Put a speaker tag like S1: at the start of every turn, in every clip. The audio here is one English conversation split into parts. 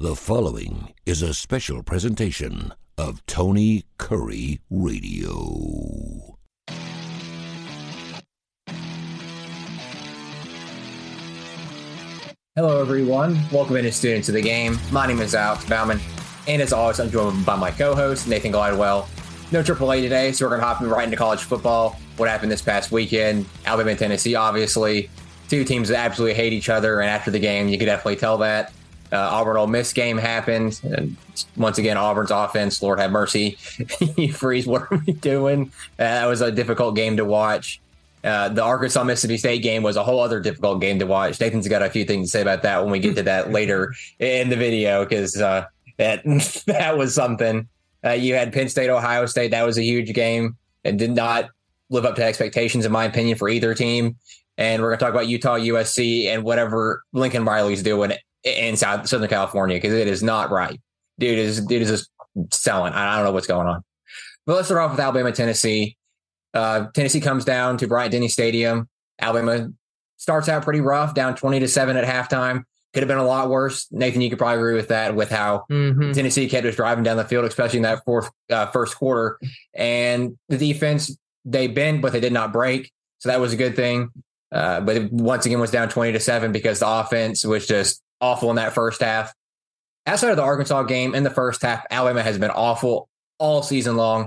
S1: The following is a special presentation of Tony Curry Radio.
S2: Hello, everyone. Welcome into Students of the Game. My name is Alex Bauman, and as always, I'm joined by my co-host, Nathan Glidewell. No AAA today, so we're going to hop right into college football. What happened this past weekend? Alabama and Tennessee, obviously. Two teams that absolutely hate each other, and after the game, you could definitely tell that. Auburn-Ole Miss game happened. And once again, Auburn's offense, Lord have mercy. You freeze, what are we doing? That was a difficult game to watch. The Arkansas-Mississippi State game was a whole other difficult game to watch. Nathan's got a few things to say about that when we get to that later in the video, because that was something. You had Penn State, Ohio State. That was a huge game. It did not live up to expectations, in my opinion, for either team. And we're going to talk about Utah, USC, and whatever Lincoln Riley's doing in Southern California, because it is not right. Dude is just selling. I don't know what's going on. But let's start off with Alabama, Tennessee. Tennessee comes down to Bryant-Denny Stadium. Alabama starts out pretty rough, down 20-7 at halftime. Could have been a lot worse. Nathan, you could probably agree with that, with how Tennessee kept just driving down the field, especially in that first quarter. And the defense, they bent, but they did not break. So that was a good thing. But it once again was down 20-7 because the offense was just awful in that first half. Outside of the Arkansas game, in the first half, Alabama has been awful all season long.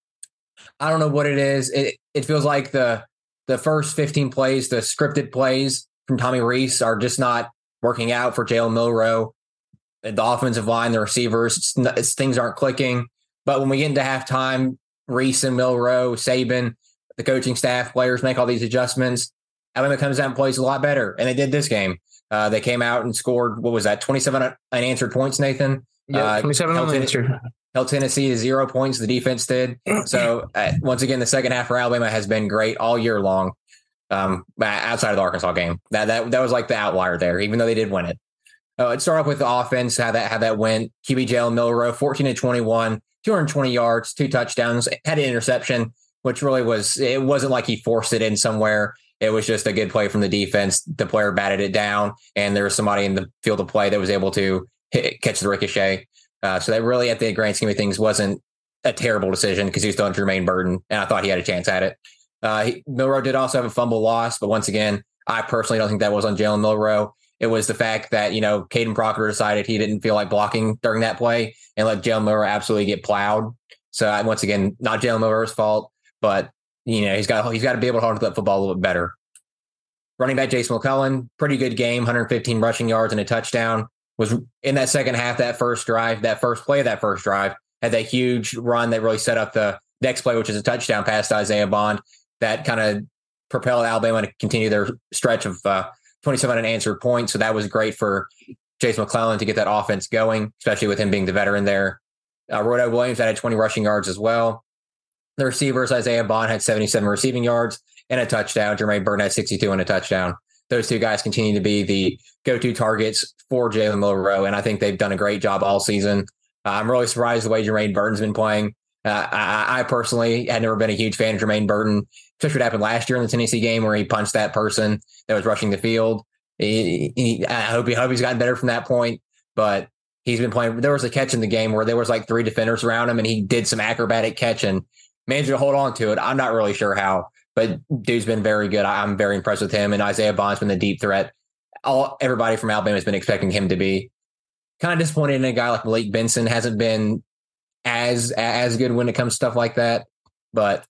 S2: I don't know what it is. It feels like the first 15 plays, the scripted plays from Tommy Rees, are just not working out for Jalen Milroe. The offensive line, the receivers, things aren't clicking. But when we get into halftime, Rees and Milroe, Saban, the coaching staff, players make all these adjustments. Alabama comes out and plays a lot better, and they did this game. They came out and scored, 27 unanswered points, Nathan?
S3: Yeah, 27 unanswered.
S2: Held Tennessee to 0 points, the defense did. So, once again, the second half for Alabama has been great all year long, outside of the Arkansas game. That was like the outlier there, even though they did win it. Let's start off with the offense, how that went. QB Jalen Milroe, 14-21, 220 yards, 2 touchdowns, had an interception, which really it wasn't like he forced it in somewhere. It was just a good play from the defense. The player batted it down, and there was somebody in the field of play that was able to catch the ricochet. So that really, at the grand scheme of things, wasn't a terrible decision because he was throwing to Jermaine Burton, and I thought he had a chance at it. Milroe did also have a fumble loss, but once again, I personally don't think that was on Jalen Milroe. It was the fact that, Caden Proctor decided he didn't feel like blocking during that play and let Jalen Milroe absolutely get plowed. So once again, not Jalen Milroe's fault, but he's got to be able to hold that football a little bit better. Running back Jason McClellan, pretty good game, 115 rushing yards and a touchdown. Was in that second half, that first play of that first drive, had that huge run that really set up the next play, which is a touchdown pass to Isaiah Bond that kind of propelled Alabama to continue their stretch of 27 unanswered points. So that was great for Jason McClellan to get that offense going, especially with him being the veteran there. Rodo Williams had 20 rushing yards as well. The receivers, Isaiah Bond had 77 receiving yards and a touchdown. Jermaine Burton had 62 and a touchdown. Those two guys continue to be the go-to targets for Jalen Milroe, and I think they've done a great job all season. I'm really surprised the way Jermaine Burton's been playing. I personally had never been a huge fan of Jermaine Burton, especially what happened last year in the Tennessee game where he punched that person that was rushing the field. I hope he's gotten better from that point, but he's been playing. There was a catch in the game where there was like 3 defenders around him, and he did some acrobatic catch and managed to hold on to it. I'm not really sure how, but dude's been very good. I'm very impressed with him, and Isaiah Bond's been the deep threat. Everybody from Alabama has been expecting him to be. Kind of disappointed in a guy like Malik Benson. Hasn't been as good when it comes to stuff like that. But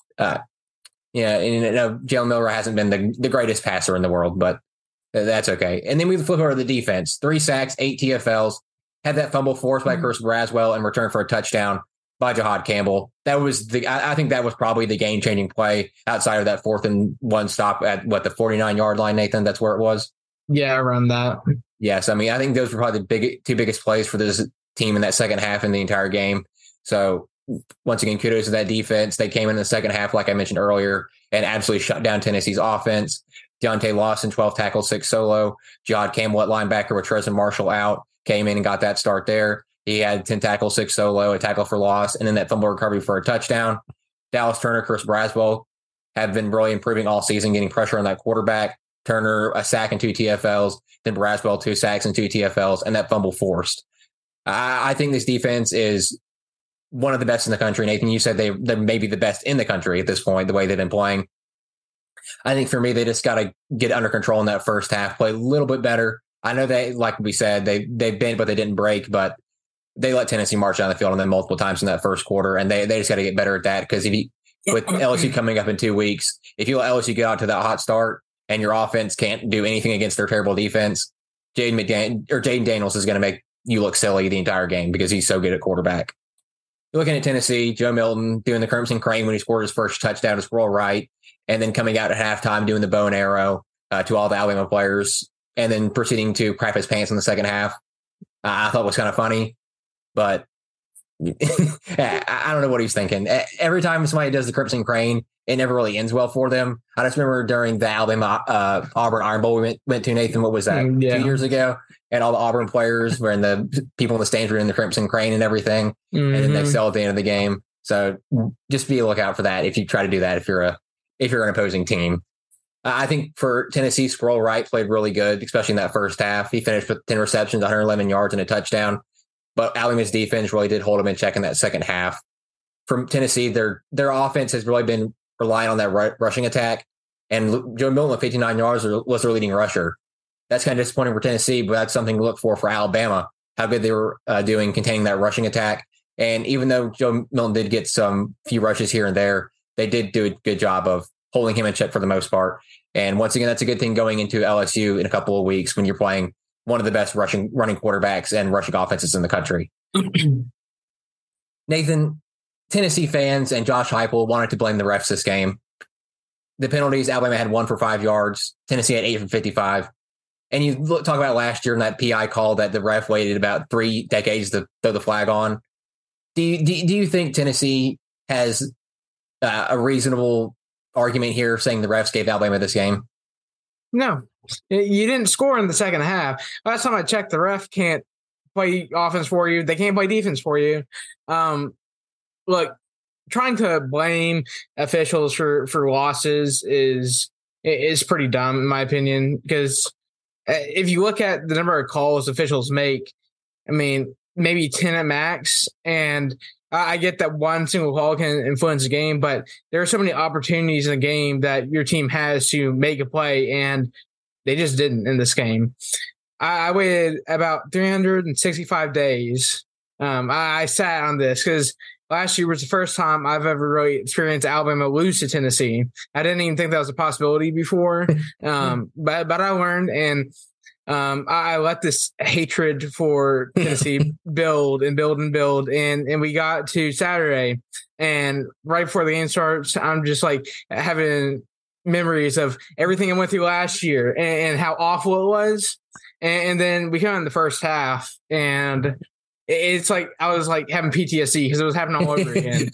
S2: Jalen Milroe hasn't been the greatest passer in the world, but that's okay. And then we flip over to the defense. 3 sacks, 8 TFLs. Had that fumble forced by Chris Braswell and returned for a touchdown by Jahad Campbell. That was I think that was probably the game-changing play outside of that 4th and 1 stop at the 49-yard line, Nathan? That's where it was?
S3: Yeah, around that.
S2: Yes, I mean, I think those were probably the two biggest plays for this team in that second half in the entire game. So once again, kudos to that defense. They came in the second half, like I mentioned earlier, and absolutely shut down Tennessee's offense. Deontay Lawson, 12 tackles, 6 solo. Jahad Campbell at linebacker with Trezor Marshall out, came in and got that start there. He had 10 tackles, 6 solo, a tackle for loss, and then that fumble recovery for a touchdown. Dallas Turner, Chris Braswell have been really improving all season, getting pressure on that quarterback. Turner, a sack and 2 TFLs, then Braswell, 2 sacks and 2 TFLs, and that fumble forced. I think this defense is one of the best in the country. Nathan, you said they're maybe the best in the country at this point, the way they've been playing. I think for me, they just got to get under control in that first half, play a little bit better. I know they, like we said, they bent, but they didn't break, but they let Tennessee march down the field on them multiple times in that first quarter. And they just got to get better at that. Because with LSU coming up in 2 weeks, if you let LSU get out to that hot start and your offense can't do anything against their terrible defense, Jaden Daniels is going to make you look silly the entire game because he's so good at quarterback. You're looking at Tennessee, Joe Milton doing the Crimson Crane when he scored his first touchdown to squirrel right, and then coming out at halftime doing the bow and arrow to all the Alabama players, and then proceeding to crap his pants in the second half. I thought was kind of funny, but I don't know what he's thinking. Every time somebody does the Crimson Crane, it never really ends well for them. I just remember during the Alabama Auburn Iron Bowl we went to, Nathan, what was that, 2 years ago? And all the Auburn players were in the people in the stands were in the Crimson Crane and everything. And then they sell at the end of the game. So just be a lookout for that if you try to do that if you're an opposing team. I think for Tennessee, Squirrel Wright played really good, especially in that first half. He finished with 10 receptions, 111 yards, and a touchdown. But Alabama's defense really did hold him in check in that second half. From Tennessee, their offense has really been relying on that rushing attack. And Joe Milton with 59 yards was their leading rusher. That's kind of disappointing for Tennessee, but that's something to look for Alabama, how good they were doing containing that rushing attack. And even though Joe Milton did get some few rushes here and there, they did do a good job of holding him in check for the most part. And once again, that's a good thing going into LSU in a couple of weeks when you're playing one of the best running quarterbacks and rushing offenses in the country. Nathan, Tennessee fans and Josh Heupel wanted to blame the refs this game. The penalties, Alabama had 1 for 5 yards. Tennessee had 8 for 55. And you talk about last year in that PI call that the ref waited about 3 decades to throw the flag on. Do you think Tennessee has a reasonable argument here saying the refs gave Alabama this game?
S3: No, you didn't score in the second half. Last time I checked, the ref can't play offense for you. They can't play defense for you. Look, trying to blame officials for losses is pretty dumb, in my opinion, because if you look at the number of calls officials make, I mean, maybe 10 at max, and I get that one single call can influence the game, but there are so many opportunities in the game that your team has to make a play, and they just didn't in this game. I waited about 365 days. I sat on this because last year was the first time I've ever really experienced Alabama lose to Tennessee. I didn't even think that was a possibility before, but I learned, and I let this hatred for Tennessee build, and we got to Saturday, and right before the game starts, I'm just like having memories of everything I went through last year and how awful it was. And then we come in the first half, and it's like I was like having PTSD because it was happening all over again.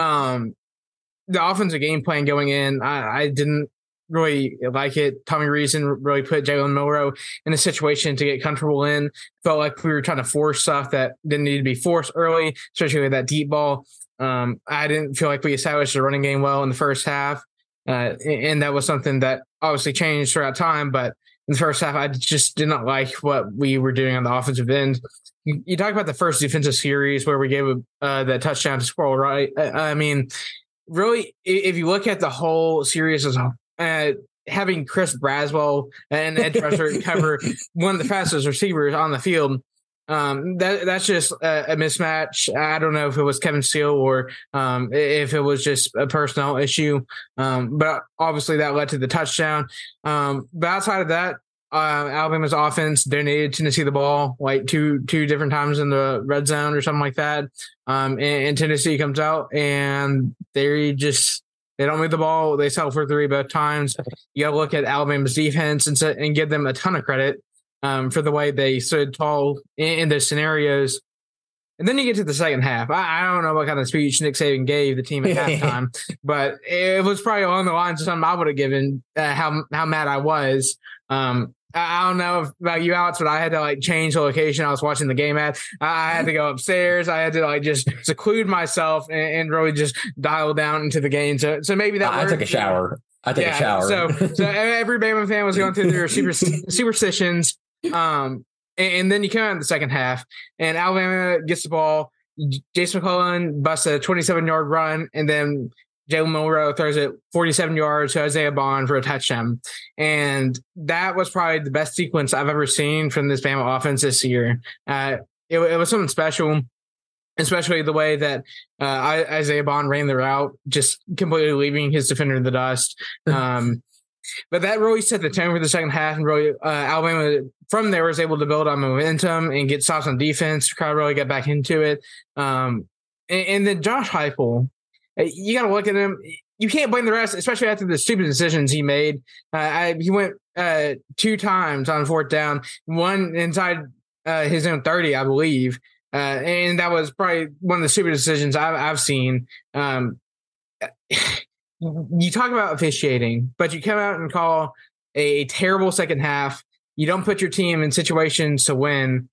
S3: The offensive game plan going in, I didn't really like it. Tommy Reason really put Jalen Milroe in a situation to get comfortable in. Felt like we were trying to force stuff that didn't need to be forced early, especially with that deep ball. I didn't feel like we established a running game well in the first half. And that was something that obviously changed throughout time. But in the first half, I just did not like what we were doing on the offensive end. You talk about the first defensive series where we gave the touchdown to Squirrel Wright. I mean, really, if you look at the whole series as having Chris Braswell and edge rusher cover one of the fastest receivers on the field, that's just a mismatch. I don't know if it was Kevin Steele or if it was just a personnel issue, but obviously that led to the touchdown. But outside of that, Alabama's offense donated Tennessee the ball like two different times in the red zone or something like that. And Tennessee comes out and they don't move the ball. They settle for 3 both times. You got to look at Alabama's defense and give them a ton of credit for the way they stood tall in those scenarios. And then you get to the second half. I don't know what kind of speech Nick Saban gave the team at halftime, but it was probably along the lines of something I would have given how mad I was. I don't know about you, Alex, but I had to like change the location I was watching the game at. I had to go upstairs. I had to like just seclude myself and really just dial down into the game. So maybe that
S2: I took a shower. So
S3: every Bama fan was going through their superstitions. And then you come out in the second half, and Alabama gets the ball. Jason McClellan busts a 27-yard run, and then Jalen Milroe throws it 47 yards to Isaiah Bond for a touchdown. And that was probably the best sequence I've ever seen from this Bama offense this year. It was something special, especially the way that Isaiah Bond ran the route, just completely leaving his defender in the dust. But that really set the tone for the second half, and really Alabama from there was able to build on momentum and get stops on defense. The crowd really got back into it. And then Josh Heupel, you got to look at him. You can't blame the rest, especially after the stupid decisions he made. He went 2 times on 4th down, one inside his own 30, I believe. And that was probably one of the stupidest decisions I've seen. You talk about officiating, but you come out and call a terrible second half. You don't put your team in situations to win.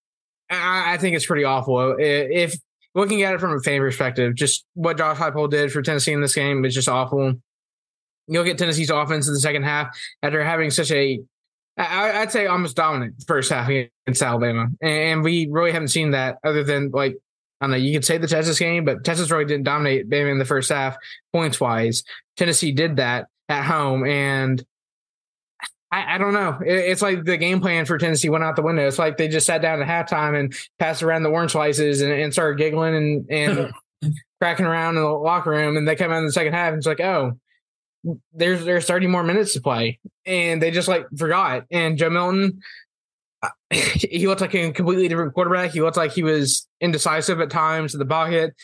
S3: I think it's pretty awful. If looking at it from a fan perspective, just what Josh Heupel did for Tennessee in this game is just awful. You look at Tennessee's offense in the second half after having such I'd say almost dominant first half against Alabama. And we really haven't seen that other than I don't know, you could say the Texas game, but Texas really didn't dominate Bama in the first half points-wise. Tennessee did that at home, and I don't know. It's like the game plan for Tennessee went out the window. It's like they just sat down at halftime and passed around the orange slices and started giggling and cracking around in the locker room, and they come out in the second half, and it's like, oh, there's 30 more minutes to play, and they just forgot. And Joe Milton, he looked like a completely different quarterback. He looked like he was indecisive at times in the pocket.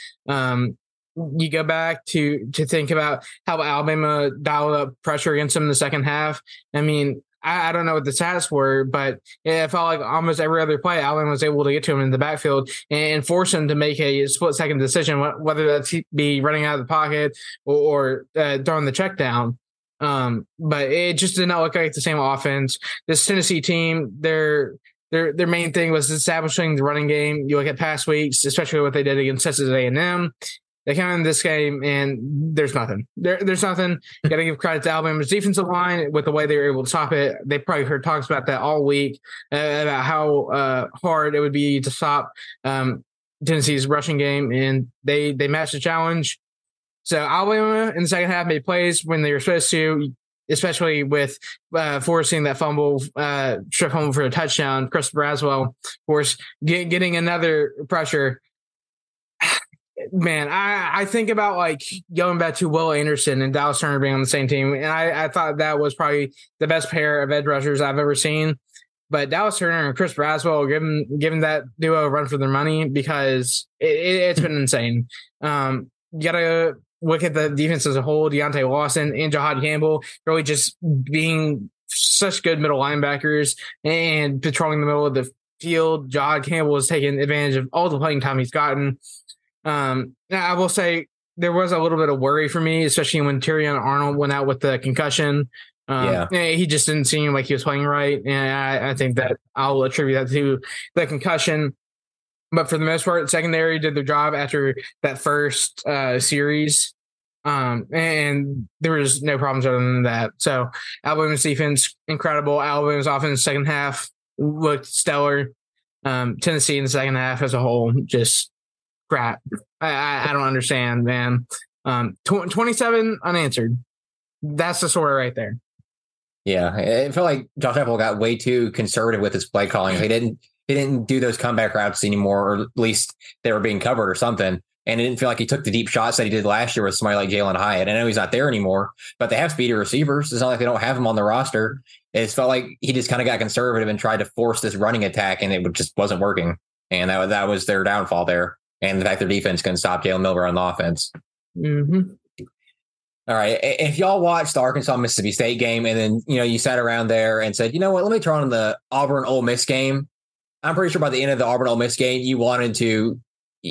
S3: You go back to think about how Alabama dialed up pressure against him in the second half. I mean, I don't know what the stats were, but it felt like almost every other play, Alabama was able to get to him in the backfield and force him to make a split-second decision, whether that's be running out of the pocket or throwing the check down. But it just did not look like the same offense. This Tennessee team, their main thing was establishing the running game. You look at past weeks, especially what they did against Texas A&M. They come in this game and there's nothing. There's nothing. You got to give credit to Alabama's defensive line with the way they were able to stop it. They probably heard talks about that all week about how hard it would be to stop Tennessee's rushing game, and they matched the challenge. So Alabama in the second half made plays when they were supposed to, especially with forcing that strip fumble for a touchdown. Chris Braswell, of course, getting another pressure. Man, I think about going back to Will Anderson and Dallas Turner being on the same team, and I thought that was probably the best pair of edge rushers I've ever seen. But Dallas Turner and Chris Braswell giving that duo a run for their money because it's been insane. You got to look at the defense as a whole. Deontay Lawson and Jahad Campbell really just being such good middle linebackers and patrolling the middle of the field. Jahad Campbell has taken advantage of all the playing time he's gotten. I will say there was a little bit of worry for me, especially when Terrion Arnold went out with the concussion. He just didn't seem like he was playing right. And I think that I'll attribute that to the concussion. But for the most part, secondary did their job after that first series. And there was no problems other than that. So Alabama's defense, incredible. Alabama's offense second half looked stellar. Tennessee in the second half as a whole, just crap. I don't understand, man. 27 unanswered. That's the story right there.
S2: Yeah, it felt like Josh Heupel got way too conservative with his play calling. He didn't do those comeback routes anymore, or at least they were being covered or something. And it didn't feel like he took the deep shots that he did last year with somebody like Jalen Hyatt. I know he's not there anymore, but they have speedy receivers. It's not like they don't have him on the roster. It felt like he just kind of got conservative and tried to force this running attack, and it just wasn't working. And that was their downfall there. And the fact their defense couldn't stop Jalen Milroe on the offense.
S3: Mm-hmm.
S2: All right. If y'all watched the Arkansas-Mississippi State game and then, you sat around there and said, you know what, let me turn on the Auburn-Ole Miss game. I'm pretty sure by the end of the Auburn-Ole Miss game, you wanted to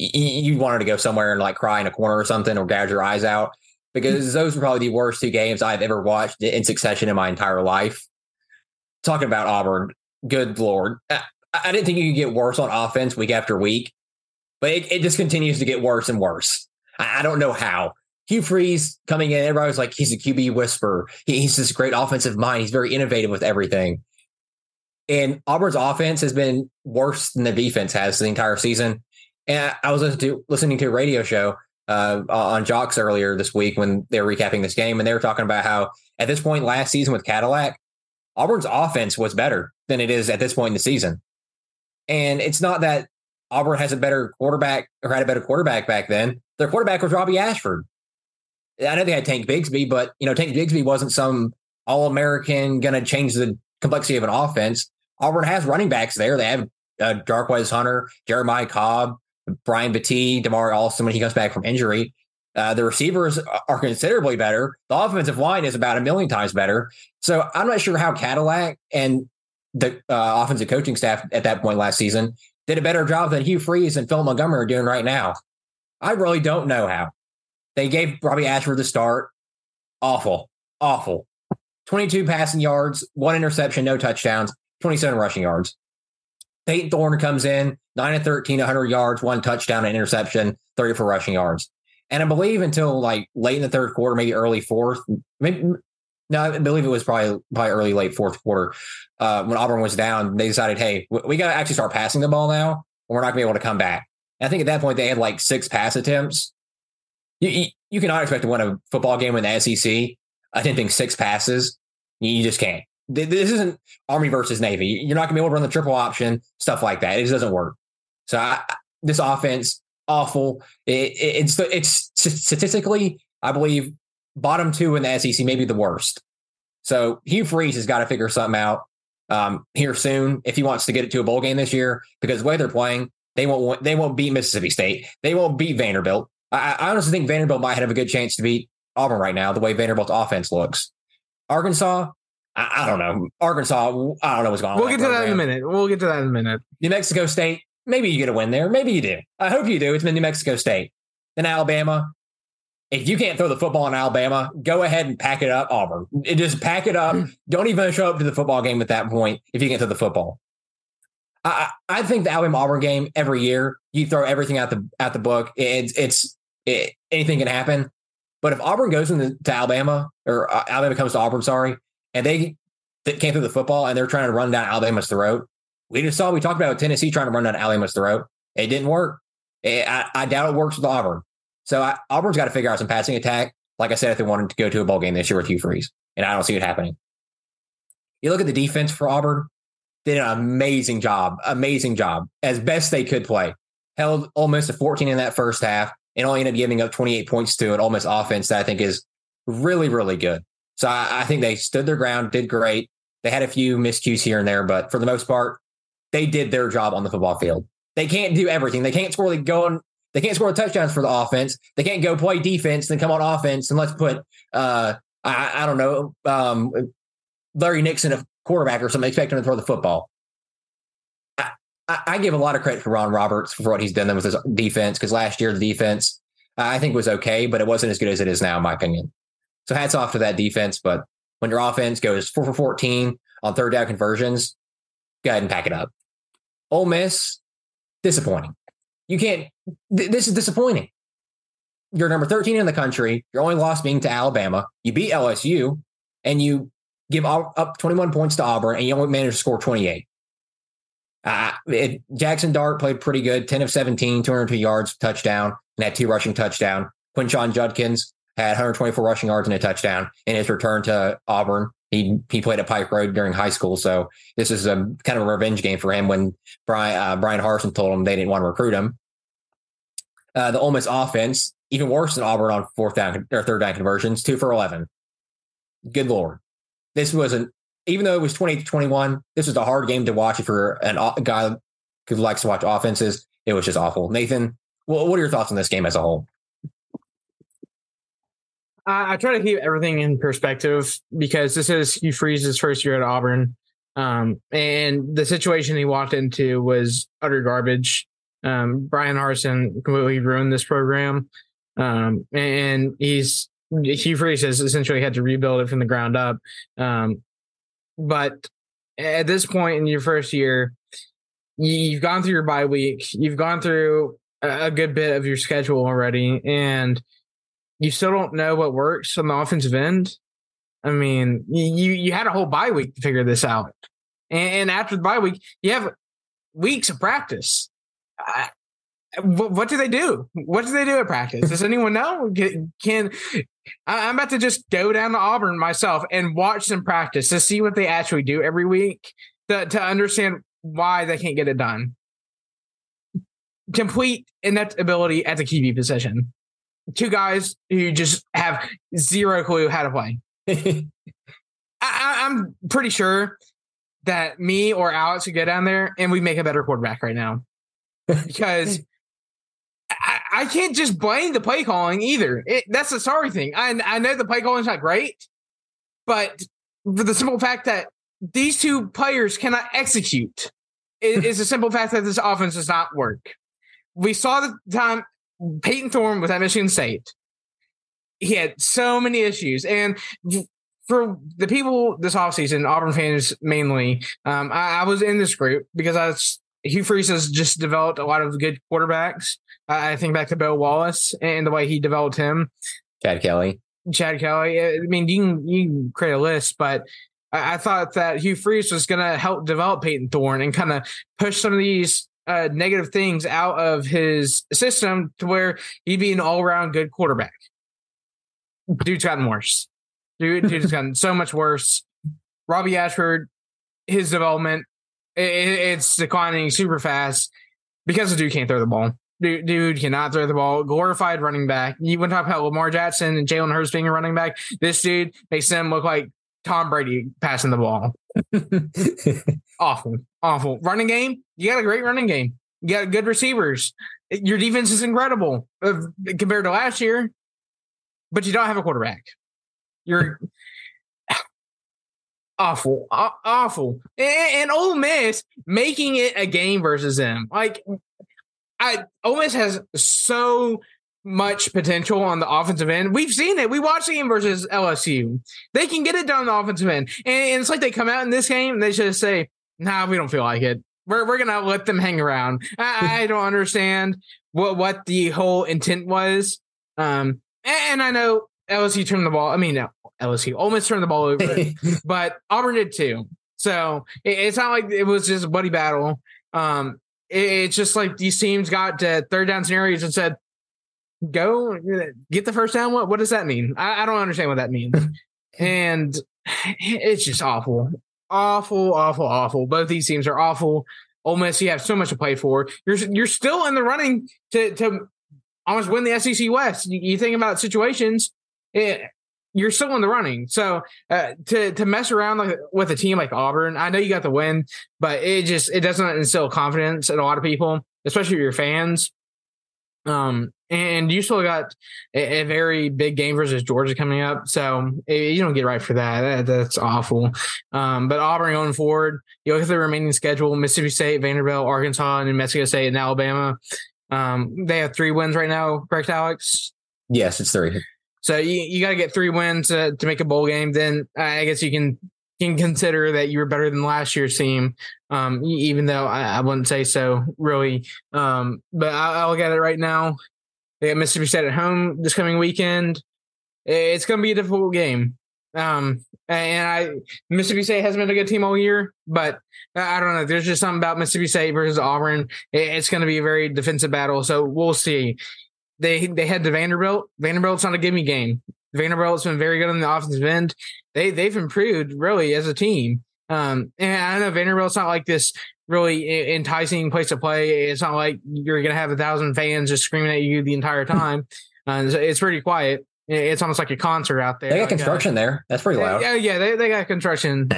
S2: go somewhere and cry in a corner or something or gouge your eyes out, because those were probably the worst 2 games I've ever watched in succession in my entire life. Talking about Auburn, good Lord. I didn't think you could get worse on offense week after week, but it just continues to get worse and worse. I don't know how. Hugh Freeze coming in, everybody was like, he's a QB whisperer. He's this great offensive mind. He's very innovative with everything. And Auburn's offense has been worse than the defense has the entire season. And I was listening to a radio show on Jocks earlier this week when they were recapping this game, and they were talking about how at this point last season with Cadillac, Auburn's offense was better than it is at this point in the season. And it's not that Auburn has a better quarterback or had a better quarterback back then. Their quarterback was Robbie Ashford. I know they had Tank Bigsby, but Tank Bigsby wasn't some All-American going to change the complexity of an offense. Auburn has running backs there. They have Jarquez Hunter, Jeremiah Cobb, Brian Battie, DeMar Alston when he comes back from injury. The receivers are considerably better. The offensive line is about a million times better. So I'm not sure how Cadillac and the offensive coaching staff at that point last season did a better job than Hugh Freeze and Phil Montgomery are doing right now. I really don't know how. They gave Robbie Ashford the start. Awful. 22 passing yards, 1 interception, no touchdowns, 27 rushing yards. Peyton Thorne comes in, 9-13, 100 yards, 1 touchdown, an interception, 34 rushing yards. And I believe until like late in the third quarter, maybe early fourth, I believe it was probably early, late fourth quarter, when Auburn was down, they decided, hey, we got to actually start passing the ball now, or we're not going to be able to come back. And I think at that point they had like 6 pass attempts. You cannot expect to win a football game in the SEC attempting 6 passes. You just can't. This isn't Army versus Navy. You're not going to be able to run the triple option, stuff like that. It just doesn't work. So this offense, awful. It's statistically, I believe, bottom 2 in the SEC, maybe the worst. So Hugh Freeze has got to figure something out here soon if he wants to get it to a bowl game this year, because the way they're playing, they won't beat Mississippi State. They won't beat Vanderbilt. I honestly think Vanderbilt might have a good chance to beat Auburn right now, the way Vanderbilt's offense looks. Arkansas, I don't know. Arkansas, I don't know what's going on.
S3: We'll get to that in a minute.
S2: New Mexico State, maybe you get a win there. Maybe you do. I hope you do. It's been New Mexico State. Then Alabama. If you can't throw the football in Alabama, go ahead and pack it up, Auburn. Just pack it up. Don't even show up to the football game at that point if you can't throw the football. I think the Alabama-Auburn game every year, you throw everything out the book. Anything can happen. But if Auburn goes to Alabama, or Alabama comes to Auburn, and they can't throw the football and they're trying to run down Alabama's throat, we talked about Tennessee trying to run down Alabama's throat. It didn't work. I doubt it works with Auburn. So Auburn's got to figure out some passing attack. Like I said, if they wanted to go to a bowl game this year with Hugh Freeze, and I don't see it happening. You look at the defense for Auburn, they did an amazing job, as best they could play. Held Ole Miss to 14 in that first half, and only ended up giving up 28 points to an Ole Miss offense that I think is really, really good. So I think they stood their ground, did great. They had a few miscues here and there, but for the most part, they did their job on the football field. They can't do everything. They can't score the touchdowns for the offense. They can't go play defense, then come on offense, and let's put, I don't know, Larry Nixon, a quarterback or something, expect him to throw the football. I give a lot of credit for Ron Roberts for what he's done with his defense, because last year the defense, I think, was okay, but it wasn't as good as it is now, in my opinion. So hats off to that defense. But when your offense goes 4 for 14 on third down conversions, go ahead and pack it up. Ole Miss, disappointing. You can't. This is disappointing. You're number 13 in the country. Your only loss being to Alabama. You beat LSU, and you give up 21 points to Auburn, and you only managed to score 28. Jackson Dart played pretty good, 10 of 17, 202 yards, touchdown, and had 2 rushing touchdown. Quinshon Judkins had 124 rushing yards and a touchdown in his return to Auburn. He played at Pike Road during high school, so this is a kind of a revenge game for him when Brian Harsin told him they didn't want to recruit him. The Ole Miss offense, even worse than Auburn on third down conversions, 2 for 11. Good Lord. This wasn't, even though it was 28-21, this was a hard game to watch if you're a guy who likes to watch offenses. It was just awful. Nathan, what are your thoughts on this game as a whole?
S3: I try to keep everything in perspective because this is Hugh Freeze's first year at Auburn. And the situation he walked into was utter garbage. Brian Harsin completely ruined this program. And Hugh Freeze has essentially had to rebuild it from the ground up. But at this point in your first year, you've gone through your bye week. You've gone through a good bit of your schedule already, and you still don't know what works on the offensive end. I mean, you had a whole bye week to figure this out. And after the bye week, you have weeks of practice. What do they do? What do they do at practice? Does anyone know? I'm about to just go down to Auburn myself and watch them practice to see what they actually do every week to understand why they can't get it done. Complete ineptability at the QB position. Two guys who just have zero clue how to play. I'm pretty sure that me or Alex could go down there and we make a better quarterback right now. Because I can't just blame the play calling either. That's the sorry thing. I know the play calling is not great, but for the simple fact that these two players cannot execute is a simple fact that this offense does not work. We saw the time Peyton Thorne was at Michigan State. He had so many issues. And for the people this offseason, Auburn fans mainly, I was in this group because Hugh Freeze has just developed a lot of good quarterbacks. I think back to Bo Wallace and the way he developed him.
S2: Chad Kelly.
S3: I mean, you can create a list, but I thought that Hugh Freeze was going to help develop Peyton Thorne and kind of push some of these negative things out of his system to where he'd be an all-around good quarterback. Dude's gotten worse. Dude's gotten so much worse. Robbie Ashford, his development, it's declining super fast because the dude can't throw the ball. Dude cannot throw the ball. Glorified running back. You want to talk about Lamar Jackson and Jalen Hurts being a running back? This dude makes him look like Tom Brady passing the ball. Awful. Running game, you got a great running game. You got good receivers. Your defense is incredible compared to last year, but you don't have a quarterback. You're awful. And Ole Miss making it a game versus them. Like, Ole Miss has so much potential on the offensive end. We've seen it. We watched the game versus LSU. They can get it done on the offensive end. And it's like they come out in this game and they just say, nah, we don't feel like it. We're going to let them hang around. I don't understand what the whole intent was. And I know LSU turned the ball. I mean, no, LSU almost turned the ball over, but Auburn did too. So it's not like it was just a buddy battle. It's just like these teams got to third down scenarios and said, go get the first down. What does that mean? I don't understand what that means. And it's just awful. Both these teams are awful. Ole Miss, you have so much to play for. You're still in the running to almost win the SEC West. You think about situations, you're still in the running. So to mess around with a team like Auburn, I know you got the win, but it doesn't instill confidence in a lot of people, especially your fans. And you still got a very big game versus Georgia coming up. So you don't get right for that. That's awful. But Auburn going forward, you look at the remaining schedule: Mississippi State, Vanderbilt, Arkansas, New Mexico State, and Alabama. They have 3 wins right now, correct, Alex?
S2: Yes, it's 3.
S3: So you got to get 3 wins to make a bowl game. Then I guess you can consider that you were better than last year's team, even though I wouldn't say so, really. But I'll look at it right now. They got Mississippi State at home this coming weekend. It's going to be a difficult game. Mississippi State hasn't been a good team all year, but I don't know. There's just something about Mississippi State versus Auburn. It's going to be a very defensive battle. So we'll see. They head to Vanderbilt. Vanderbilt's not a gimme game. Vanderbilt's been very good on the offensive end. They've improved really as a team. And I know Vanderbilt's not like this really enticing place to play. It's not like you're going to have 1,000 fans just screaming at you the entire time. It's pretty quiet. It's almost like a concert out there.
S2: They got construction there. That's pretty loud.
S3: Yeah, they got construction.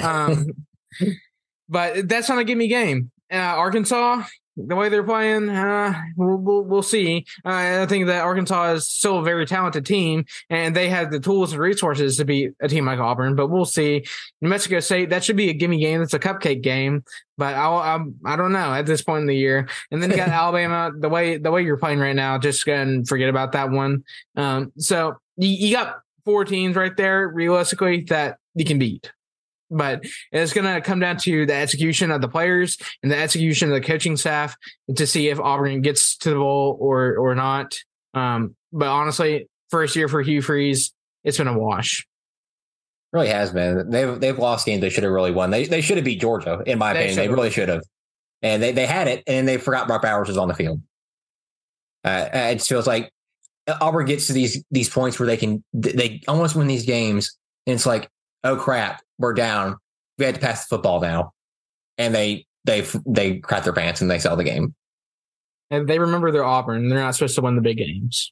S3: But that's not a gimme game. Arkansas, the way they're playing, we'll see. I think that Arkansas is still a very talented team, and they have the tools and resources to beat a team like Auburn. But we'll see. New Mexico State, that should be a gimme game. That's a cupcake game. But I don't know at this point in the year. And then you got Alabama. The way you're playing right now, just go ahead and forget about that one. So you got 4 teams right there, realistically, that you can beat. But it's going to come down to the execution of the players and the execution of the coaching staff to see if Auburn gets to the bowl or not. But honestly, first year for Hugh Freeze, it's been a wash.
S2: Really has been. They've lost games they should have really won. They should have beat Georgia, in my opinion. They really should have. And they had it, and they forgot Brock Bowers was on the field. It just feels like Auburn gets to these points where they almost win these games, and it's like, oh crap, we're down. We had to pass the football now, and they crap their pants and they sell the game.
S3: And they remember they're Auburn. They're not supposed to win the big games.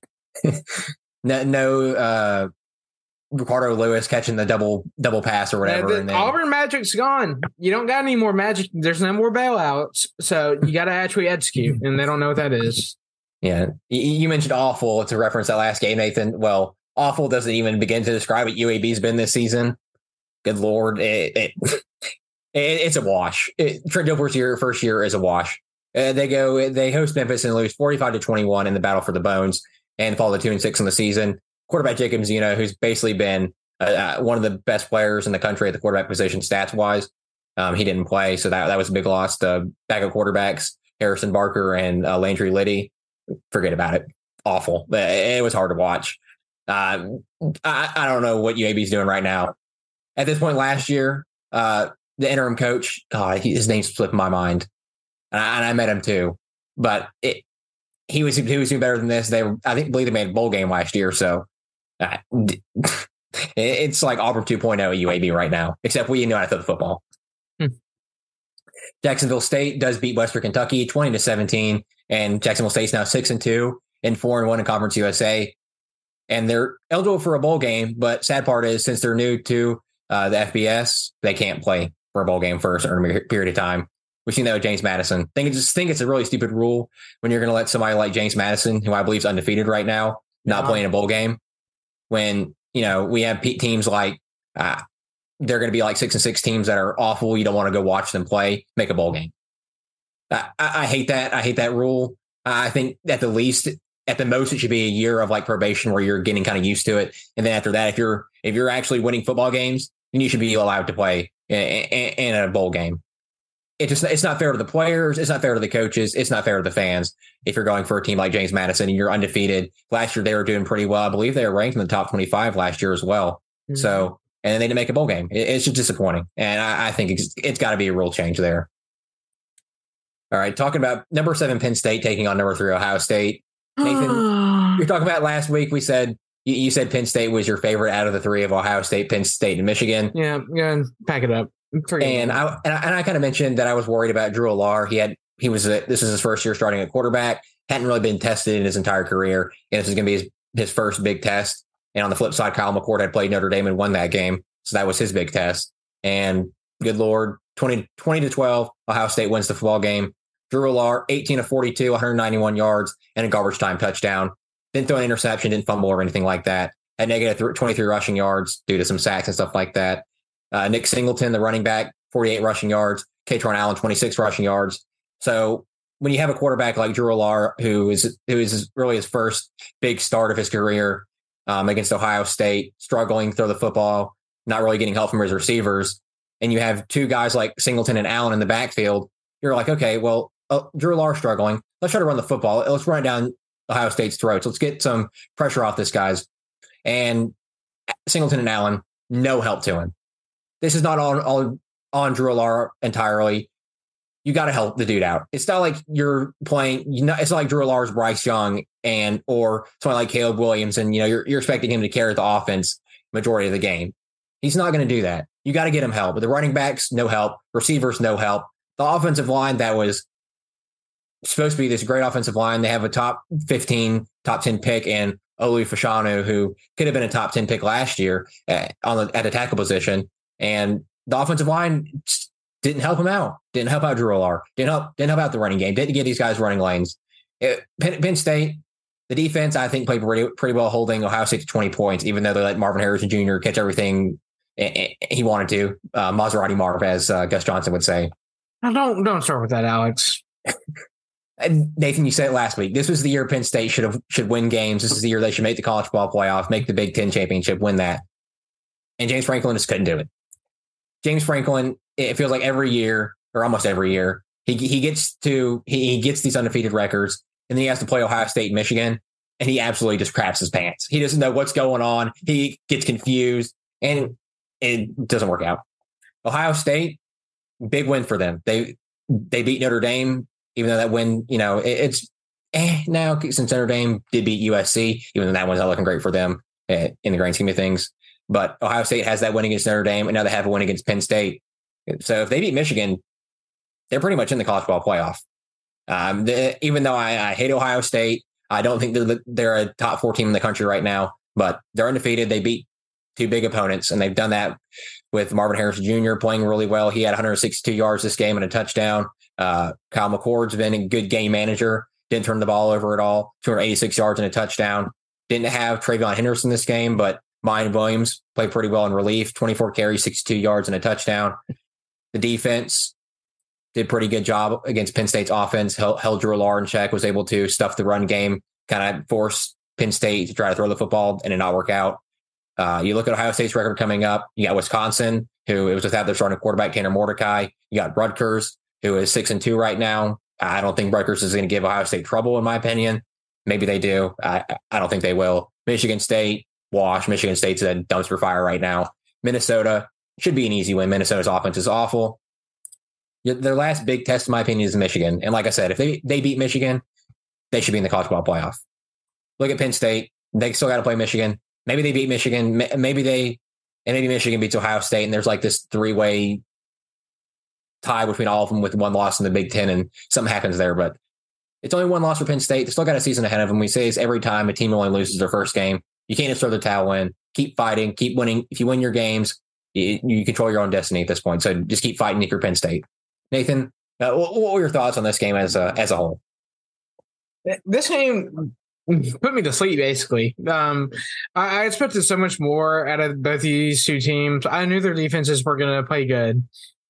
S2: no, Ricardo Lewis catching the double pass or whatever.
S3: And then Auburn magic's gone. You don't got any more magic. There's no more bailouts. So you got to actually execute, and they don't know what that is.
S2: Yeah. You mentioned awful. It's a reference to that last game, Nathan. Well, awful doesn't even begin to describe what UAB's been this season. Good Lord. It's a wash. Trent Dilfer's first year is a wash. They host Memphis and lose 45-21 in the battle for the Bones and fall to 2-6 in the season. Quarterback Jacob Zeno, who's basically been one of the best players in the country at the quarterback position stats wise. He didn't play. So that was a big loss to backup quarterbacks, Harrison Barker and Landry Liddy. Forget about it. Awful. It was hard to watch. I don't know what UAB's doing right now. At this point last year, the interim coach, God, his name slipped my mind. And I met him too. But he was doing better than this. Believe they made a bowl game last year. So it's like Auburn 2.0 at UAB right now, except we know how to throw the football. Jacksonville State does beat Western Kentucky 20-17. And Jacksonville State's now 6-2 and 4-1 in Conference USA. And they're eligible for a bowl game. But sad part is, since they're new to the FBS, they can't play for a bowl game for a certain period of time. We've seen that with James Madison. I think it's a really stupid rule when you're going to let somebody like James Madison, who I believe is undefeated right now, not playing a bowl game. When, we have teams like they're going to be like 6-6 teams that are awful. You don't want to go watch them play, make a bowl game. I hate that. I hate that rule. I think at the most, it should be a year of like probation where you're getting kind of used to it. And then after that, if you're actually winning football games, then you should be allowed to play in a bowl game. It's not fair to the players. It's not fair to the coaches. It's not fair to the fans. If you're going for a team like James Madison and you're undefeated, last year they were doing pretty well. I believe they were ranked in the top 25 last year as well. Mm-hmm. So, and then they didn't make a bowl game. It's just disappointing. And I think it's got to be a rule change there. All right, talking about number 7 Penn State taking on number 3 Ohio State. Nathan, you're talking about last week. We said you said Penn State was your favorite out of the 3 of Ohio State, Penn State, and Michigan.
S3: Yeah, pack it up.
S2: And I kind of mentioned that I was worried about Drew Allar. This is his first year starting at quarterback. Hadn't really been tested in his entire career, and this is going to be his first big test. And on the flip side, Kyle McCord had played Notre Dame and won that game, so that was his big test. And good Lord, 20-12, Ohio State wins the football game. Drew Allar, 18-42, 191 yards, and a garbage time touchdown. Didn't throw an interception, didn't fumble or anything like that. Had negative 23 rushing yards due to some sacks and stuff like that. Nick Singleton, the running back, 48 rushing yards. Katron Allen, 26 rushing yards. So when you have a quarterback like Drew Allar, who is really his first big start of his career against Ohio State, struggling to throw the football, not really getting help from his receivers, and you have 2 guys like Singleton and Allen in the backfield, you're like, okay, well, Drew Allar struggling. Let's try to run the football. Let's run it down Ohio State's throats. Let's get some pressure off this guys. And Singleton and Allen, no help to him. This is not on Drew Allar entirely. You got to help the dude out. It's not like you're playing. It's not like Drew Allar's Bryce Young or somebody like Caleb Williams, and you're expecting him to carry the offense majority of the game. He's not going to do that. You got to get him help. But the running backs, no help. Receivers, no help. The offensive line that was supposed to be this great offensive line. They have a top 15, top 10 pick in Olu Fashanu, who could have been a top 10 pick last year at the tackle position. And the offensive line didn't help him out. Didn't help out Drew Allar. Didn't help out the running game. Didn't get these guys running lanes. Penn State, the defense, I think, played pretty well, holding Ohio State to 20 points, even though they let Marvin Harrison Jr. catch everything he wanted to. Maserati Marv, as Gus Johnson would say.
S3: Don't start with that, Alex.
S2: Nathan, you said it last week. This was the year Penn State should win games. This is the year they should make the college football playoff, make the Big Ten championship, win that. And James Franklin just couldn't do it. James Franklin, it feels like every year, or almost every year, he gets these undefeated records, and then he has to play Ohio State and Michigan, and he absolutely just craps his pants. He doesn't know what's going on. He gets confused. And it doesn't work out. Ohio State, big win for them. They beat Notre Dame, even though that win, it's now since Notre Dame did beat USC, even though that one's not looking great for them in the grand scheme of things. But Ohio State has that win against Notre Dame, and now they have a win against Penn State. So if they beat Michigan, they're pretty much in the college football playoff. Even though I hate Ohio State, I don't think they're a top 4 team in the country right now, but they're undefeated. They beat 2 big opponents, and they've done that with Marvin Harrison Jr. playing really well. He had 162 yards this game and a touchdown. Kyle McCord's been a good game manager. Didn't turn the ball over at all. 286 yards and a touchdown. Didn't have Travion Henderson this game, but Mayan Williams played pretty well in relief. 24 carries, 62 yards and a touchdown. The defense did pretty good job against Penn State's offense. Held Drew Allar in check, was able to stuff the run game, kind of force Penn State to try to throw the football and it not work out. You look at Ohio State's record coming up. You got Wisconsin, who it was without their starting quarterback, Tanner Mordecai. You got Rutgers, who is 6-2 right now. I don't think Rutgers is going to give Ohio State trouble, in my opinion. Maybe they do. I don't think they will. Michigan State, wash. Michigan State's a dumpster fire right now. Minnesota should be an easy win. Minnesota's offense is awful. Their last big test, in my opinion, is Michigan. And like I said, if they beat Michigan, they should be in the college football playoff. Look at Penn State. They still got to play Michigan. Maybe they beat Michigan. Maybe Michigan beats Ohio State, and there's like this 3-way tie between all of them with one loss in the Big Ten, and something happens there. But it's only one loss for Penn State. They still got a season ahead of them. We say this every time a team only loses their first game. You can't just throw the towel in. Keep fighting. Keep winning. If you win your games, you control your own destiny at this point. So just keep fighting if you're Penn State. Nathan, what were your thoughts on this game as a whole?
S3: This game put me to sleep, basically. I expected so much more out of both these 2 teams. I knew their defenses were going to play good.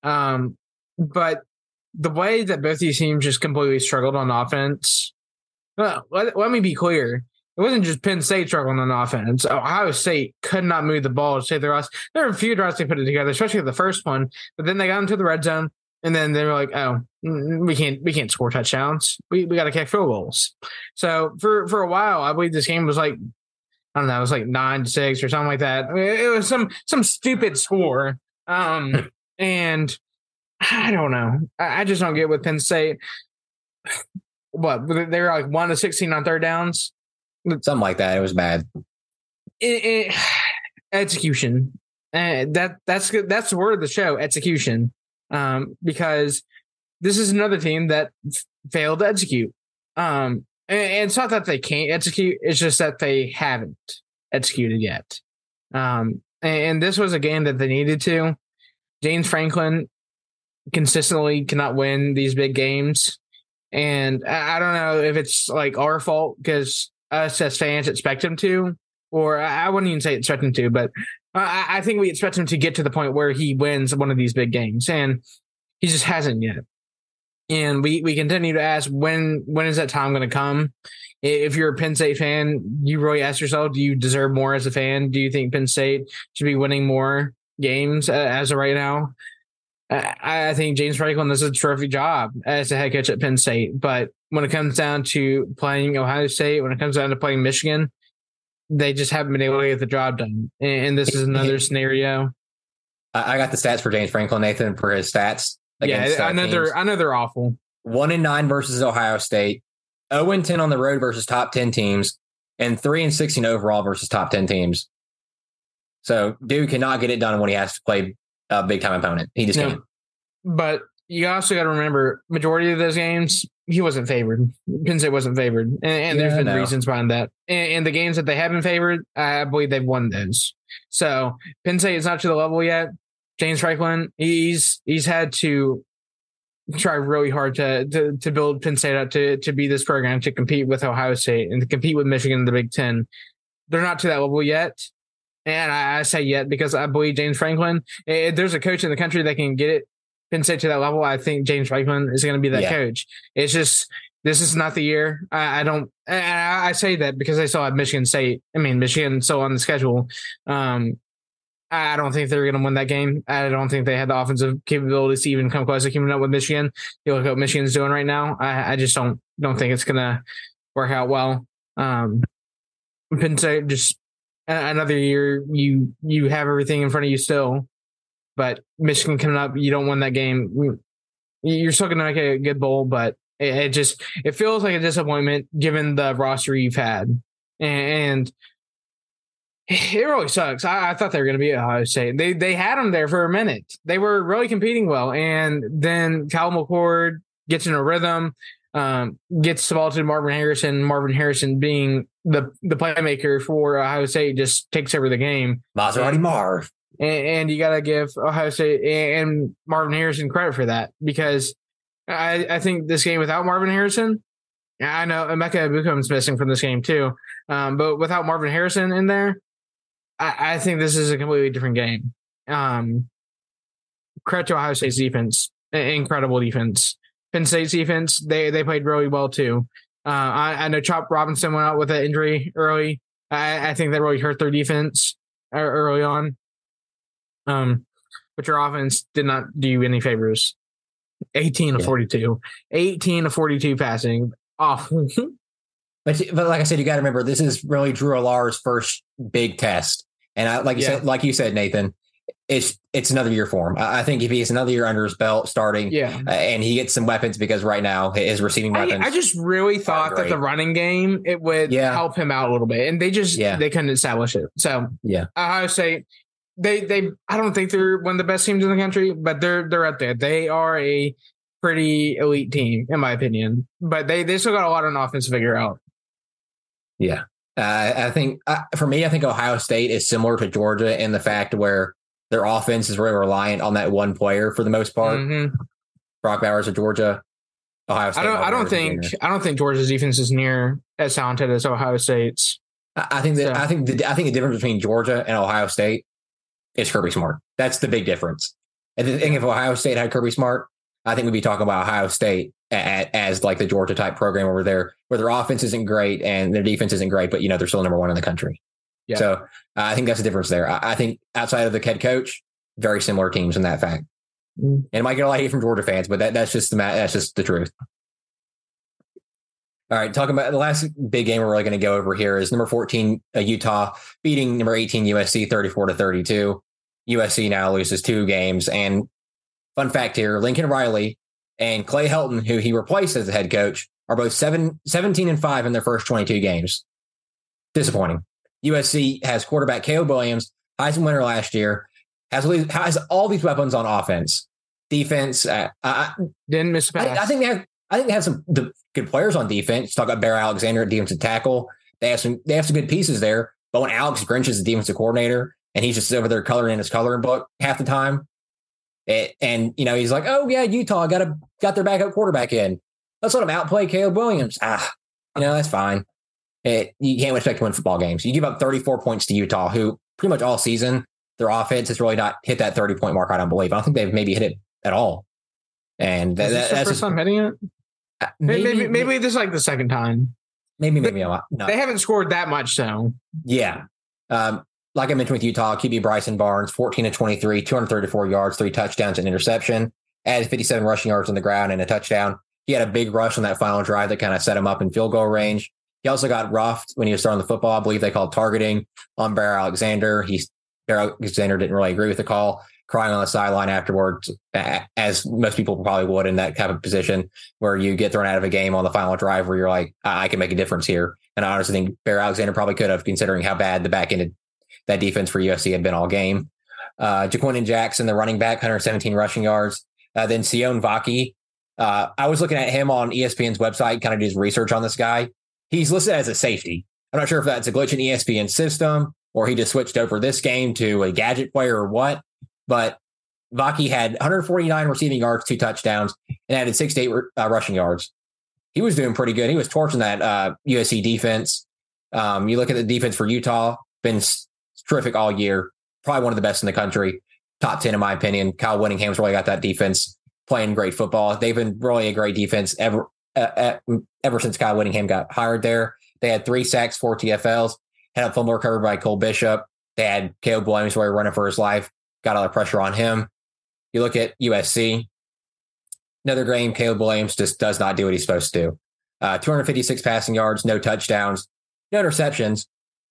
S3: But the way that both these teams just completely struggled on offense, let me be clear. It wasn't just Penn State struggling on offense. Ohio State could not move the ball to save their lives. There were a few drives they put it together, especially the first one. But then they got into the red zone, and then they were like, "Oh, we can't score touchdowns. We got to kick field goals." So for a while, I believe this game was like, I don't know, it was like 9-6 or something like that. I mean, it was some stupid score. And I don't know. I just don't get with Penn State. What, they were like 1-16 on third downs?
S2: Something like that. It was bad.
S3: Execution. That's the word of the show, execution. Because this is another team that failed to execute. And it's not that they can't execute, it's just that they haven't executed yet. And this was a game that they needed to. James Franklin consistently cannot win these big games. And I don't know if it's like our fault because us as fans expect him to, or I wouldn't even say expect him to, but I think we expect him to get to the point where he wins one of these big games, and he just hasn't yet. And we continue to ask, when is that time going to come? If you're a Penn State fan, you really ask yourself, do you deserve more as a fan? Do you think Penn State should be winning more games as of right now? I think James Franklin does a terrific job as a head coach at Penn State. But when it comes down to playing Ohio State, when it comes down to playing Michigan, they just haven't been able to get the job done. And this is another scenario.
S2: I got the stats for James Franklin, Nathan, for his stats.
S3: Yeah, I know they're awful.
S2: 1-9 versus Ohio State, 0-10 on the road versus top 10 teams, and 3-16 overall versus top 10 teams. So dude cannot get it done when he has to play a big time opponent. He just can't.
S3: But you also got to remember, majority of those games, he wasn't favored. Penn State wasn't favored. And there's been reasons behind that. And the games that they have been favored, I believe they've won those. So Penn State is not to the level yet. James Franklin, he's had to try really hard to build Penn State up to be this program, to compete with Ohio State and to compete with Michigan in the Big Ten. They're not to that level yet. And I say yet because I believe James Franklin, if there's a coach in the country that can get it, Penn State to that level, I think James Franklin is going to be that coach. It's just, this is not the year. I say that because I still have Michigan State. I mean, Michigan still on the schedule. I don't think they're going to win that game. I don't think they had the offensive capabilities to even come close to keeping up with Michigan. You look at what Michigan's doing right now. I just don't think it's going to work out well. Penn State just, another year you have everything in front of you still, but Michigan coming up, you don't win that game. You're still going to make a good bowl, but it feels like a disappointment given the roster you've had, and it really sucks. I thought they were going to be at Ohio State. They had them there for a minute. They were really competing well, and then Kyle McCord gets in a rhythm, gets the ball to Marvin Harrison. Marvin Harrison, being the playmaker for Ohio State, just takes over the game.
S2: Maserati Marv.
S3: And you got to give Ohio State and Marvin Harrison credit for that, because I think this game without Marvin Harrison, I know Emeka Ebukam's missing from this game too, but without Marvin Harrison in there, I think this is a completely different game. Credit to Ohio State's defense, incredible defense. Penn State's defense, they played really well too. I know Chop Robinson went out with an injury early. I think that really hurt their defense early on. But your offense did not do you any favors. 18 of 42. 18 of 42 passing. Awful.
S2: But like I said, you got to remember, this is really Drew Allar's first big test. And like you said, Nathan, it's another year for him. I think if he has another year under his belt starting, and he gets some weapons, because right now his receiving weapons.
S3: I just really thought that the running game, it would help him out a little bit, and they couldn't establish it. So Ohio State, they I don't think they're one of the best teams in the country, but they're up there. They are a pretty elite team, in my opinion. But they still got a lot on offense to figure out.
S2: Yeah. I think for me, I think Ohio State is similar to Georgia in the fact where their offense is really reliant on that one player for the most part. Mm-hmm. Brock Bowers of Georgia, Ohio State. I don't
S3: think Georgia's defense is near as talented as Ohio State's.
S2: I think the difference between Georgia and Ohio State is Kirby Smart. That's the big difference. And I think if Ohio State had Kirby Smart, I think we'd be talking about Ohio State as like the Georgia type program over there, where their offense isn't great and their defense isn't great, but they're still number one in the country. Yeah. So I think that's the difference there. I think outside of the head coach, very similar teams in that fact. And it might get a lot of hate from Georgia fans, but that's just the truth. All right, talking about the last big game we're really going to go over here is number 14 Utah beating number 18 USC 34-32. USC now loses 2 games, and fun fact here: Lincoln Riley and Clay Helton, who he replaced as the head coach, are both 17-5 in their first 22 games. Disappointing. USC has quarterback Caleb Williams, Heisman winner last year, has all these weapons on offense. Defense,
S3: didn't miss a pass.
S2: I think they have some good players on defense. Talk about Bear Alexander at defensive tackle. They have some good pieces there. But when Alex Grinch is the defensive coordinator and he's just over there coloring in his coloring book half the time, he's like, oh yeah, Utah got their backup quarterback in. Let's let them outplay Caleb Williams. That's fine. You can't expect to win football games. You give up 34 points to Utah, who pretty much all season their offense has really not hit that 30-point mark. I don't believe. I don't think they've maybe hit it at all. And that's the
S3: first time hitting it. Maybe this is like the second time.
S2: Maybe a lot. No.
S3: They haven't scored that much, so
S2: yeah. Like I mentioned with Utah, QB Bryson Barnes, 14-23, 234 yards, 3 touchdowns, and interception. Added 57 rushing yards on the ground and a touchdown. He had a big rush on that final drive that kind of set him up in field goal range. He also got roughed when he was throwing the football. I believe they called targeting on Bear Alexander. Bear Alexander didn't really agree with the call, crying on the sideline afterwards, as most people probably would in that kind of position where you get thrown out of a game on the final drive where you're like, I can make a difference here. And I honestly think Bear Alexander probably could have, considering how bad the back end of that defense for USC had been all game. Jaquindon Jackson, the running back, 117 rushing yards. Then Sion Vaki. I was looking at him on ESPN's website, kind of do his research on this guy. He's listed as a safety. I'm not sure if that's a glitch in ESPN's system or he just switched over this game to a gadget player or what. But Vaki had 149 receiving yards, 2 touchdowns, and added 68 rushing yards. He was doing pretty good. He was torching that USC defense. You look at the defense for Utah, been terrific all year. Probably one of the best in the country. Top 10, in my opinion. Kyle Whittingham's really got that defense playing great football. They've been really a great defense ever since Kyle Whittingham got hired there. They had 3 sacks, 4 TFLs, had a fumble recovered by Cole Bishop. They had Caleb Williams really running for his life. Got all the pressure on him. You look at USC, another game, Caleb Williams just does not do what he's supposed to do. 256 passing yards, no touchdowns, no interceptions.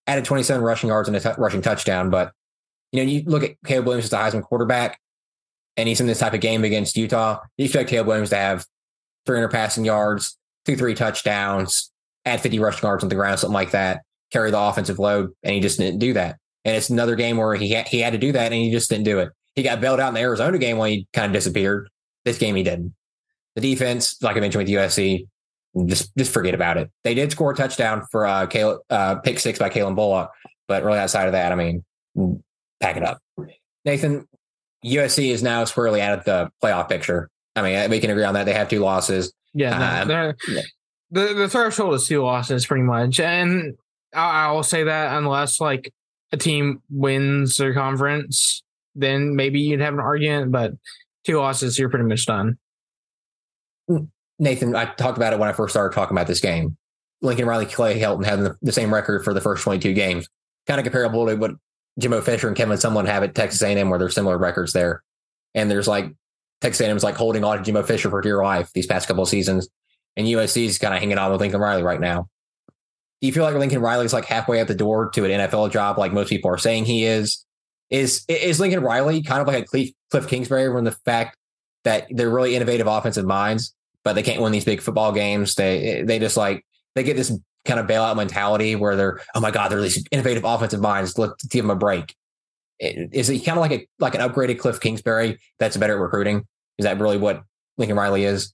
S2: added 27 rushing yards and a rushing touchdown. But, you look at Caleb Williams as the Heisman quarterback, and he's in this type of game against Utah. You expect Caleb Williams to have 300 passing yards, 2-3 touchdowns, add 50 rushing yards on the ground, something like that, carry the offensive load, and he just didn't do that. And it's another game where he had to do that, and he just didn't do it. He got bailed out in the Arizona game when he kind of disappeared. This game he didn't. The defense, like I mentioned with USC, just forget about it. They did score a touchdown for pick six by Kalen Bullock, but really outside of that, I mean, pack it up. Nathan, USC is now squarely out of the playoff picture. I mean, we can agree on that. They have 2 losses.
S3: Yeah, the threshold is 2 losses pretty much. And I will say that unless like a team wins their conference, then maybe you'd have an argument, but 2 losses, you're pretty much done.
S2: Nathan, I talked about it when I first started talking about this game. Lincoln Riley, Clay Helton having the same record for the first 22 games. Kind of comparable to what Jimbo Fisher and Kevin Sumlin have at Texas A&M, where there's similar records there. And there's like Texas A&M is like holding on to Jimbo Fisher for dear life these past couple of seasons. And USC is kind of hanging on with Lincoln Riley right now. Do you feel like Lincoln Riley is like halfway out the door to an NFL job, like most people are saying he is? Is Lincoln Riley kind of like a Cliff Kingsbury from the fact that they're really innovative offensive minds, but they can't win these big football games? They just like, they get this kind of bailout mentality where they're, oh my God, they're these innovative offensive minds. Let's give them a break. Is it kind of like an upgraded Cliff Kingsbury that's better at recruiting? Is that really what Lincoln Riley is?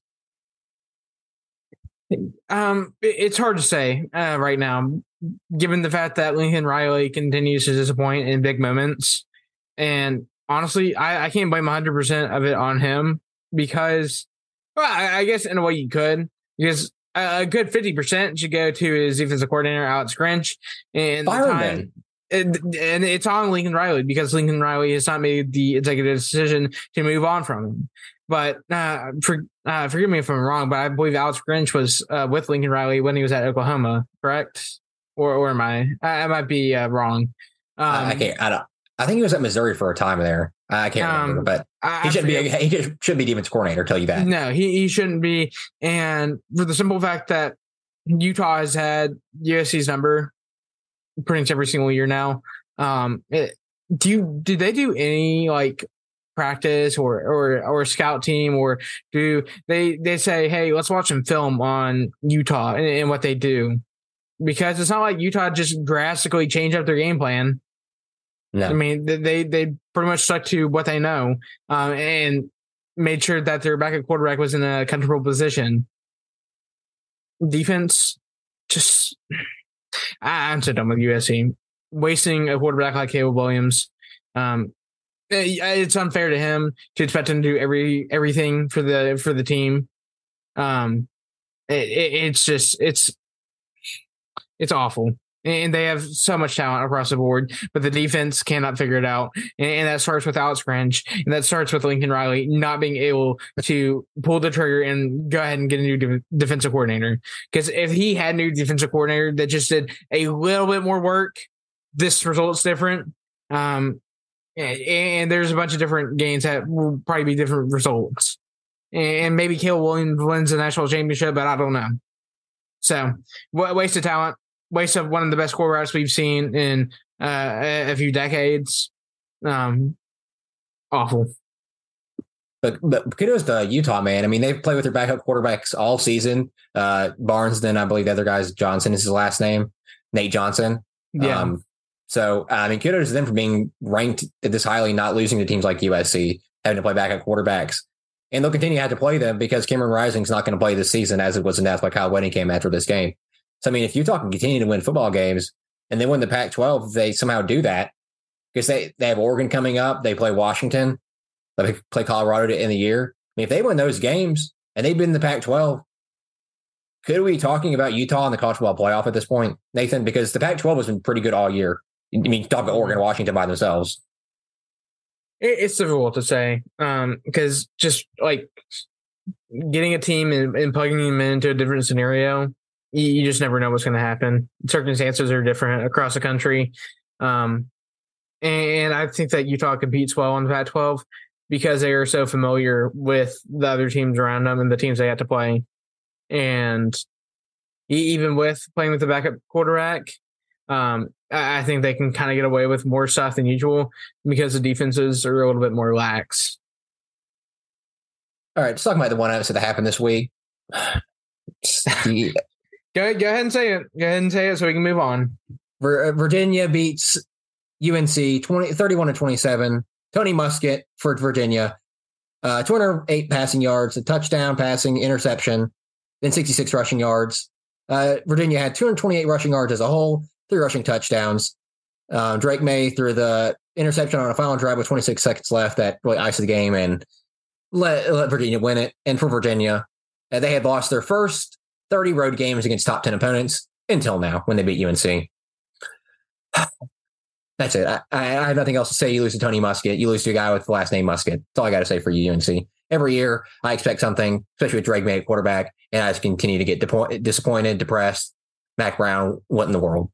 S3: It's hard to say right now, given the fact that Lincoln Riley continues to disappoint in big moments. And honestly, I can't blame 100% of it on him because, well, I guess in a way you could, because a good 50% should go to his defensive coordinator, Alex Grinch. And it's on Lincoln Riley because Lincoln Riley has not made the executive decision to move on from him. But forgive me if I'm wrong, but I believe Alex Grinch was with Lincoln Riley when he was at Oklahoma, correct? Or am I? I might be wrong.
S2: I can't. I think he was at Missouri for a time there. I can't remember, but he shouldn't be. He shouldn't be defense coordinator. Tell you that.
S3: No, he shouldn't be. And for the simple fact that Utah has had USC's number pretty much every single year now. Did they do any like practice or scout team, or do they say, hey, let's watch some film on Utah and what they do? Because it's not like Utah just drastically changed up their game plan. No. I mean, they pretty much stuck to what they know and made sure that their backup quarterback was in a comfortable position. Defense, just I'm so done with USC. Wasting a quarterback like Caleb Williams. It's unfair to him to expect him to do everything for the team. It's awful. And they have so much talent across the board, but the defense cannot figure it out. And that starts with Alex Grinch, and that starts with Lincoln Riley not being able to pull the trigger and go ahead and get a new defensive coordinator. Because if he had a new defensive coordinator that just did a little bit more work, this result's different. And there's a bunch of different games that will probably be different results. And maybe Caleb Williams wins the national championship, but I don't know. So, waste of talent. Waste of one of the best quarterbacks we've seen in a few decades. Awful.
S2: But kudos to Utah, man. I mean, they've played with their backup quarterbacks all season. Barnes, then I believe the other guy's Johnson is his last name, Nate Johnson.
S3: Yeah.
S2: So, I mean, kudos to them for being ranked this highly, not losing to teams like USC, having to play backup quarterbacks. And they'll continue to have to play them because Cameron Rising's not going to play this season, as it was announced by Kyle Whittingham after this game. So, I mean, if Utah can continue to win football games and they win the Pac-12, they somehow do that because they have Oregon coming up. They play Washington. They play Colorado to end the year. I mean, if they win those games and they've been in the Pac-12, could we be talking about Utah in the college football playoff at this point, Nathan? Because the Pac-12 has been pretty good all year. I mean, talk about Oregon and Washington by themselves.
S3: It's difficult to say because just like getting a team and plugging them into a different scenario, you just never know what's going to happen. Circumstances are different across the country. And I think that Utah competes well in the Pac-12 because they are so familiar with the other teams around them and the teams they have to play. And even with playing with the backup quarterback, I think they can kind of get away with more stuff than usual because the defenses are a little bit more lax.
S2: All right, let's talk about the one upset that happened this week.
S3: Go ahead and say it. Go ahead and say it so we can move on.
S2: Virginia beats UNC 31-27. Tony Muskett for Virginia. 208 passing yards, a touchdown, passing, interception, then 66 rushing yards. Virginia had 228 rushing yards as a whole, 3 rushing touchdowns. Drake May threw the interception on a final drive with 26 seconds left that really iced the game and let Virginia win it. And for Virginia, they had lost their first 30 road games against top 10 opponents until now when they beat UNC. That's it. I have nothing else to say. You lose to Tony Muskett. You lose to a guy with the last name Muskett. That's all I got to say for you, UNC. Every year, I expect something, especially with Drake May at quarterback, and I just continue to get disappointed, depressed. Mac Brown, what in the world?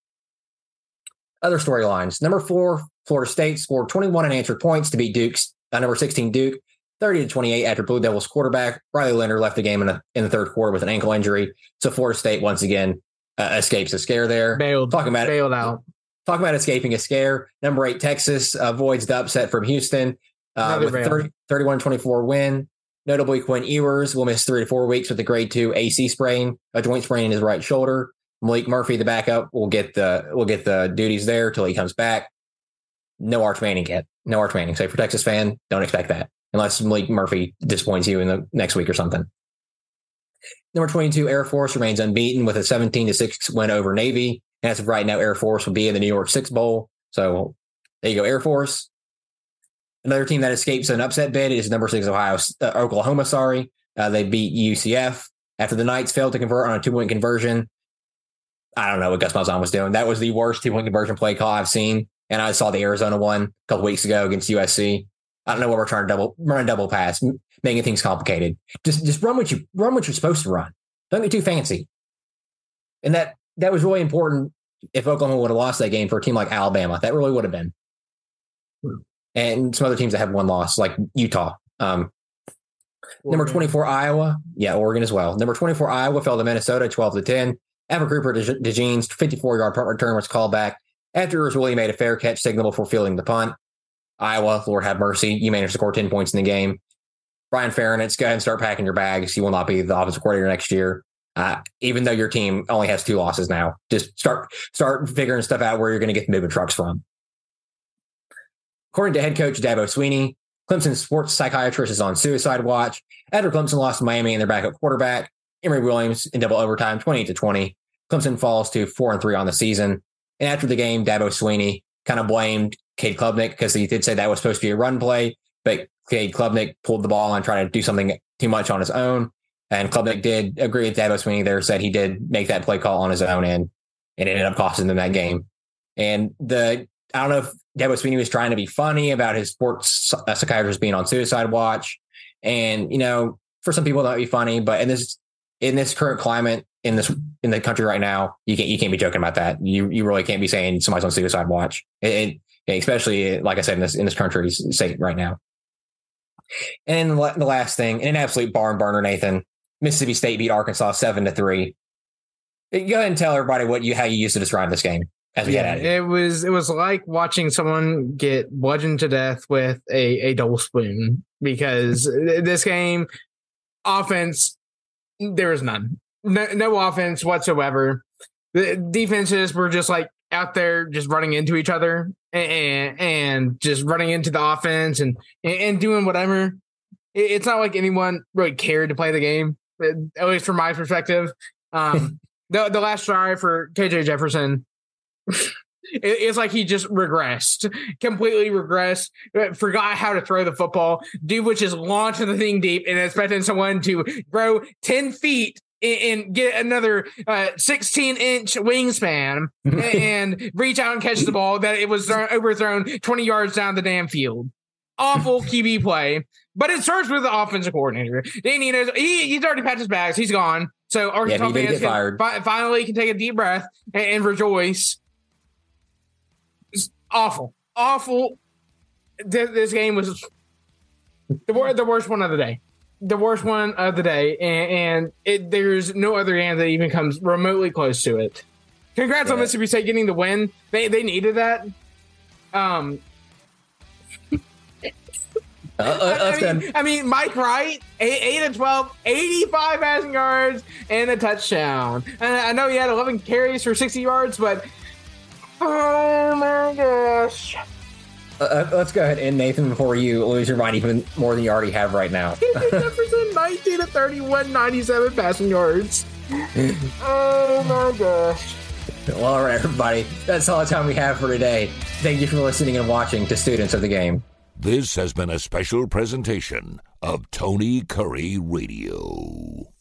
S2: Other storylines. Number 4, Florida State scored 21 unanswered points to beat Duke's number 16 Duke, 30-28 after Blue Devils quarterback Riley Leonard left the game in the third quarter with an ankle injury. So Florida State once again escapes a scare there.
S3: Bailed out.
S2: Talking about escaping a scare. Number 8 Texas avoids the upset from Houston with a 31-24 win. Notably, Quinn Ewers will miss 3 to 4 weeks with a grade 2 AC sprain, a joint sprain in his right shoulder. Malik Murphy, the backup, will get the duties there till he comes back. No Arch Manning yet. No Arch Manning. So for Texas fan, don't expect that unless Malik Murphy disappoints you in the next week or something. Number 22 Air Force remains unbeaten with a 17-6 win over Navy. And as of right now, Air Force will be in the New York Six Bowl. So there you go, Air Force. Another team that escapes an upset bid is number 6 Oklahoma. They beat UCF after the Knights failed to convert on a 2-point conversion. I don't know what Gus Malzahn was doing. That was the worst 2-point conversion play call I've seen. And I saw the Arizona one a couple weeks ago against USC. I don't know what we're trying to run a double pass, making things complicated. Just run what you're supposed to run. Don't get too fancy. And that was really important if Oklahoma would have lost that game for a team like Alabama. That really would have been. And some other teams that have one loss, like Utah. Number 24, Iowa. Yeah, Oregon as well. Number 24, Iowa fell to Minnesota 12-10. After Cooper DeJean's 54-yard punt return was called back after Urs Willie made a fair catch signal before fielding the punt. Iowa, Lord have mercy, you managed to score 10 points in the game. Brian Ferentz, go ahead and start packing your bags. You will not be the offensive coordinator next year. Even though your team only has 2 losses now, just start figuring stuff out where you're going to get the moving trucks from. According to head coach Dabo Swinney, Clemson's sports psychiatrist is on suicide watch after Clemson lost to Miami and their backup quarterback, Emory Williams, in double overtime, 28-20. Clemson falls to 4-3 on the season. And after the game, Dabo Swinney kind of blamed Cade Klubnik because he did say that was supposed to be a run play, but Cade Klubnik pulled the ball and tried to do something too much on his own. And Klubnik did agree with Dabo Swinney there, said he did make that play call on his own, and it ended up costing them that game. And I don't know if Dabo Swinney was trying to be funny about his sports psychiatrist being on suicide watch. And, for some people that might be funny, but in this current climate in the country right now, you can't be joking about that. You really can't be saying somebody's on suicide watch. Especially, like I said, in this country state right now. And the last thing, in an absolute barn burner, Nathan, Mississippi State beat Arkansas 7-3. Go ahead and tell everybody how you used to describe this game as we get at it.
S3: It was like watching someone get bludgeoned to death with a double spoon, because this game, offense, there was none. No offense whatsoever. The defenses were just like out there just running into each other and just running into the offense and doing whatever. It's not like anyone really cared to play the game, at least from my perspective. The last drive for KJ Jefferson, it's like he just completely regressed, forgot how to throw the football. Dude was just launching the thing deep and expecting someone to grow 10 feet and get another 16-inch wingspan and reach out and catch the ball that it was overthrown 20 yards down the damn field. Awful QB play, but it starts with the offensive coordinator. Danny knows he's already packed his bags. He's gone. So Arkansas fans finally can take a deep breath and rejoice. It's awful. This game was the worst one of the day. The worst one of the day, and there's no other game that even comes remotely close to it. Congrats on Mississippi State getting the win. They needed that. I mean, Mike Wright, 8 of 12, 85 passing yards, and a touchdown. And I know he had 11 carries for 60 yards, but oh my gosh.
S2: Let's go ahead and Nathan before you lose your mind even more than you already have right now.
S3: Jefferson, 19 of 31, 97 passing yards. Oh my gosh.
S2: Well, all right, everybody. That's all the time we have for today. Thank you for listening and watching to Students of the Game.
S1: This has been a special presentation of Tony Curry Radio.